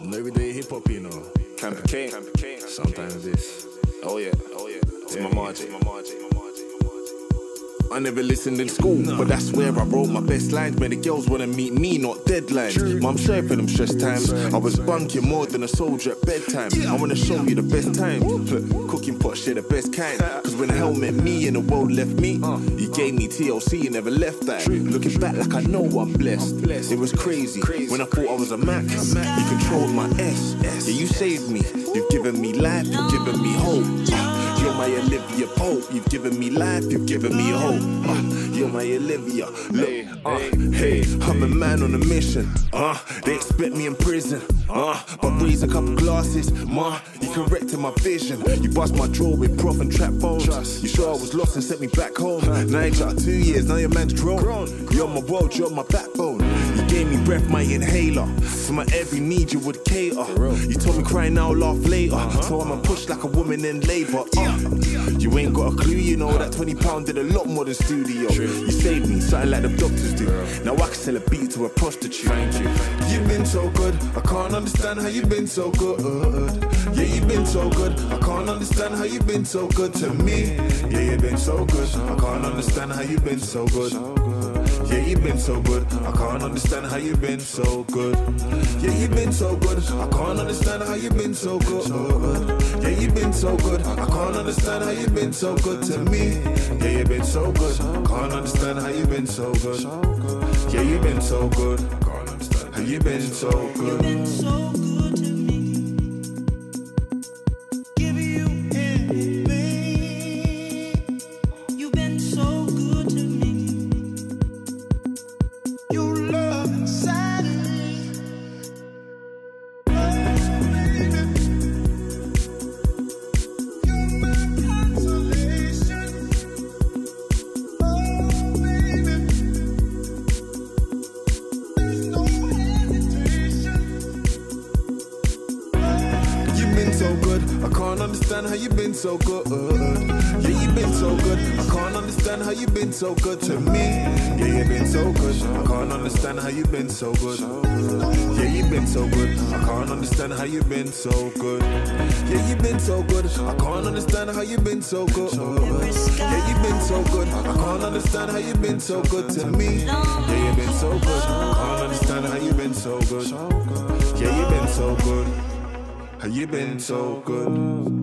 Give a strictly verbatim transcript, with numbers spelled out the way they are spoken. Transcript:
Not every day hip hop, you know. Camper King. Sometimes it's. Oh yeah, oh yeah. It's my margin. I never listened in school, no. But that's where I wrote my best lines. Many girls wanna meet me, not deadlines. True. Mum, sorry for them stress times. I was bunking more than a soldier at bedtime. Yeah. I wanna show you the best time. Cooking pot, share the best kind. Cause when hell met me and the world left me, uh, he gave me T L C and never left that. True. Looking back like I know I'm blessed. I'm blessed. It was crazy. crazy. When I thought I was a Mac, you controlled my S. S. Yeah, you saved me. You've given me life, you've given me hope. Uh, You're my Olivia Pope. You've given me life, you've given me hope. Uh, you're my Olivia. Look, uh, hey, I'm a man on a mission. Uh, they expect me in prison. Uh, but raise a couple glasses. Ma, you corrected my vision. You bust my drawer with prof and trap phones. You sure I was lost and sent me back home. Niger, two years, now your man's grown. You're my world, you're my backbone. You gave me breath, my inhaler. For my every need you would cater. You told me cry now, laugh later. So I'ma push like a woman in labour. Uh, You ain't got a clue, you know that twenty pound did a lot more than studio. True. You saved me, something like the doctors do. Now I can sell a beat to a prostitute. Thank you. You've been so good, I can't understand how you've been so good. Yeah, you've been so good, I can't understand how you've been so good to me. Yeah, you've been so good, I can't understand how you've been so good. Yeah, you've been so good, I can't understand how you've been so good. Yeah, you've been so good, I can't understand how you've been so good. Yeah, you've been so good, I can't understand how you've been so good to me. Yeah, you've been so good, I can't understand how you've been so good. Yeah, you've been so good, I can't understand how you've been so good. You've been so good to me. Give you everything. You've been so good to me. Your love inside of me. Oh, baby. You're my consolation. Oh, baby. There's no hesitation. You've been so good, I can't understand how you've been so good. Yeah, you've been so good, I can't understand how you've been so good to me. Yeah, you've been so good, I can't understand how you've been so good. Yeah, you've been so good, I can't understand how you've been so good. Yeah, you've been so good, I can't understand how you've been so good. Yeah, you've been so good, I can't understand how you've been so good to me. Yeah, you've been so good, I can't understand how you've been so good. Yeah, you've been so good. How you been so good?